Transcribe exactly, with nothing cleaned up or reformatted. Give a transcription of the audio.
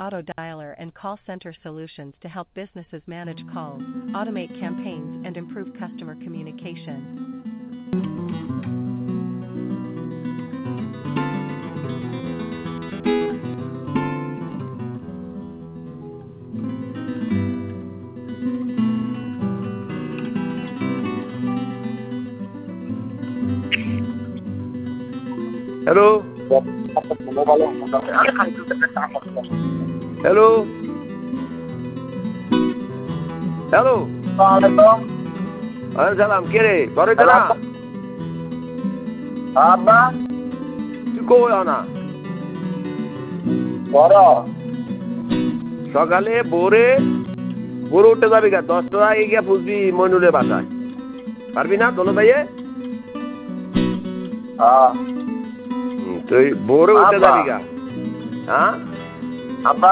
auto dialer and call center solutions to help businesses manage calls, automate campaigns, and improve customer communication. Hello? Hello? Hello? Waalaikumsalam. Salam kiri. Baru itu lah. Apa? Tuh ya na. Baru. সকালে ভোরে ভোরে উঠে যাবি গা দশটা আগে গিয়ে ফুসবি মইনুলের বাসায় পারবি না দোনো ভাইয়ে হ্যাঁ তুই ভোরে উঠে যাবি গা হ্যাঁ আব্বা